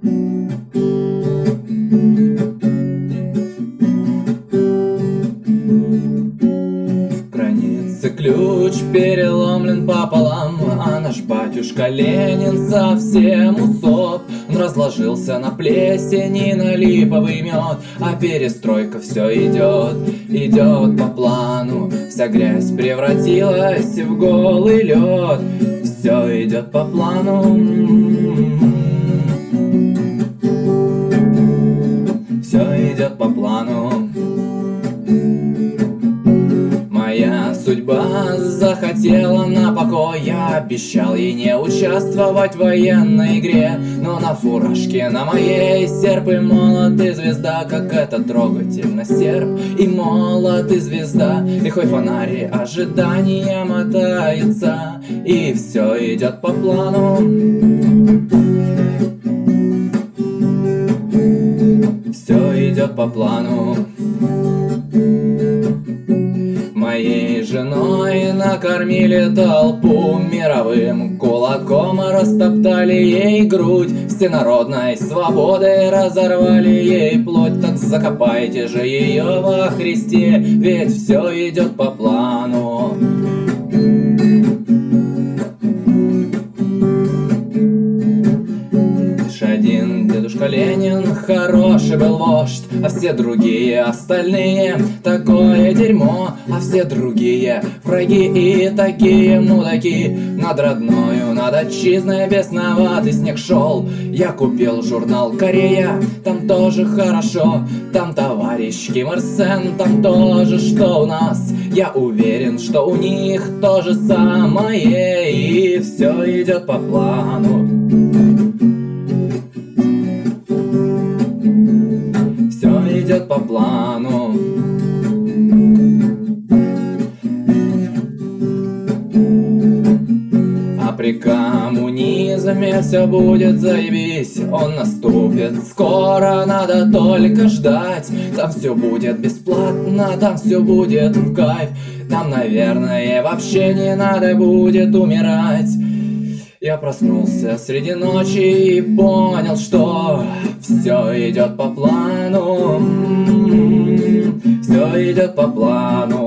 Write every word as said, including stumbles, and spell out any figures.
Границы ключ переломлен пополам, а наш батюшка Ленин совсем усоп. Он разложился на плесень и на липовый мед, а перестройка все идет, идет по плану. Вся грязь превратилась в голый лед, все идет по плану. Все идет по плану. Моя судьба захотела на покой. Я обещал ей не участвовать в военной игре, но на фуражке на моей серп и молот и звезда. Как это трогательно, серп и молот и звезда. Лихой фонарь ожидания мотается, и все идет по плану. Все идет по плану. Моей женой накормили толпу мировым кулаком, растоптали ей грудь, всенародной свободой разорвали ей плоть. Так закопайте же ее во Христе, ведь все идет по плану. Лишь один дедушка Ленин хороший был вождь, а все другие остальные такое дерьмо. А все другие враги и такие мудаки. Над родною, над отчизной бесноватый снег шел. Я купил журнал «Корея», там тоже хорошо. Там товарищ Ким Ир Сен, там тоже что у нас. Я уверен, что у них то же самое, и все идет по плану. Все идет по плану. А при коммунизме все будет заебись. Он наступит скоро, надо только ждать. Там все будет бесплатно, там все будет в кайф. Там, наверное, вообще не надо будет умирать. Я проснулся среди ночи и понял, что все идет по плану. Все идет по плану.